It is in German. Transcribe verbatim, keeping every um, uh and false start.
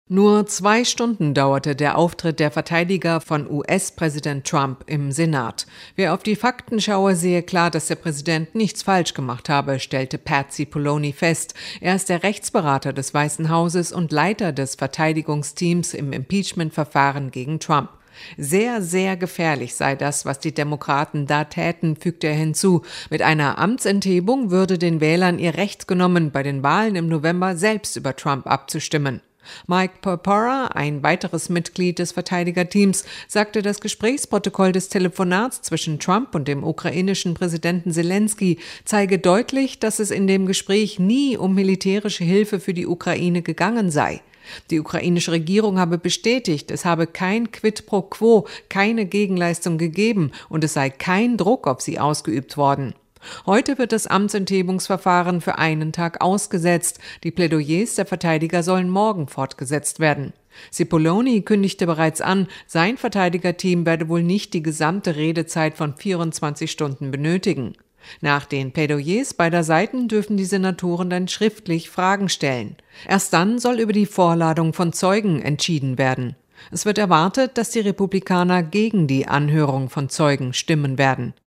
Nur zwei Stunden dauerte der Auftritt der Verteidiger von U S-Präsident Trump im Senat. Wer auf die Fakten schaue, sehe klar, dass der Präsident nichts falsch gemacht habe, stellte Pat Cipollone fest. Er ist der Rechtsberater des Weißen Hauses und Leiter des Verteidigungsteams im Impeachment-Verfahren gegen Trump. Sehr, sehr gefährlich sei das, was die Demokraten da täten, fügte er hinzu. Mit einer Amtsenthebung würde den Wählern ihr Recht genommen, bei den Wahlen im November selbst über Trump abzustimmen. Mike Porpora, ein weiteres Mitglied des Verteidigerteams, sagte, das Gesprächsprotokoll des Telefonats zwischen Trump und dem ukrainischen Präsidenten Selensky zeige deutlich, dass es in dem Gespräch nie um militärische Hilfe für die Ukraine gegangen sei. Die ukrainische Regierung habe bestätigt, es habe kein Quid pro quo, keine Gegenleistung gegeben und es sei kein Druck auf sie ausgeübt worden. Heute wird das Amtsenthebungsverfahren für einen Tag ausgesetzt. Die Plädoyers der Verteidiger sollen morgen fortgesetzt werden. Cipollone kündigte bereits an, sein Verteidigerteam werde wohl nicht die gesamte Redezeit von vierundzwanzig Stunden benötigen. Nach den Plädoyers beider Seiten dürfen die Senatoren dann schriftlich Fragen stellen. Erst dann soll über die Vorladung von Zeugen entschieden werden. Es wird erwartet, dass die Republikaner gegen die Anhörung von Zeugen stimmen werden.